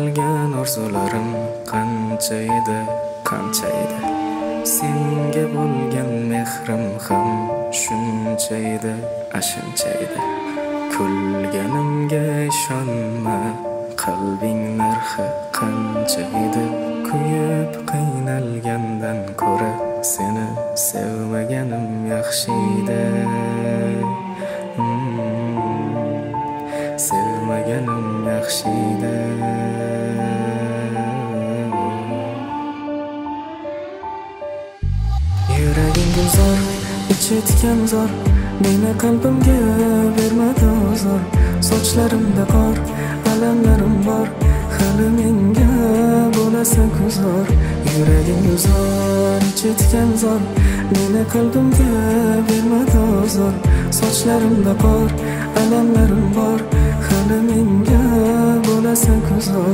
qilgan orzularim qancha edi senga bo'lgan mehrim ham shuncha edi ashuncha edi kulganimga ishonma qalbing narxi qancha edi kuyib qiynalgandan ko'ra seni sevmaganim yaxshi edi sevmaganim yaxshi edi yuraging gulzor ichi tikan zor meni qalbimga bermadi ozor sochlarimda qor alamlarim bor hali menga bo'lasan kuzor yuraging gulzor ichi tikan zor meni qalbimga bermadi ozor sochlarimda qor alamlarim bor hali menga bo'lasan kuzor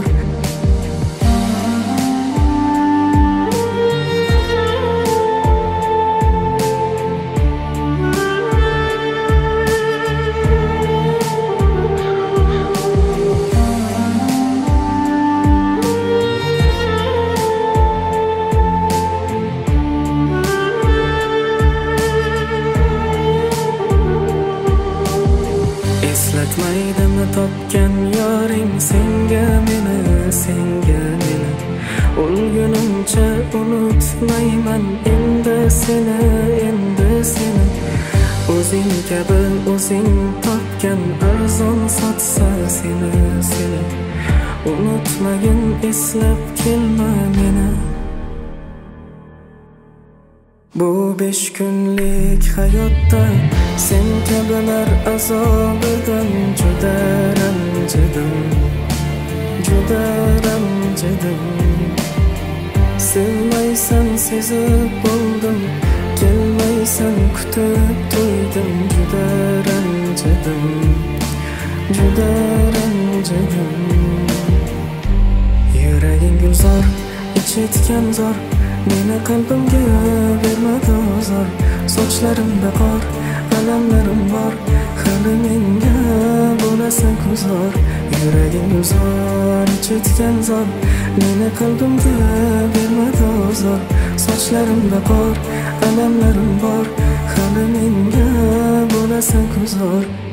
eslatmaydimi topgan yoring senga meni o'lgunimcha unutmayman endi seni o'zing kabi o'zing topgan arzon sotsa seni unutmagin eslab kelma meni bu 5 kunlik hayotda sen kabilar azobidan juda ranjidim sevmaysan sezib bo'ldim kelmaysan kutib to'ydim juda ranjidim yuraging gulzor ichi tikan zor meni qalbimga bermadi ozor sochlarimda qor alamlarim bor hali menga bo'lasan kuzor yuraging gulzor ichi tikan zor meni qalbimga bermadi ozor sochlarimda qor alamlarim bor hali menga bo'lasan kuzor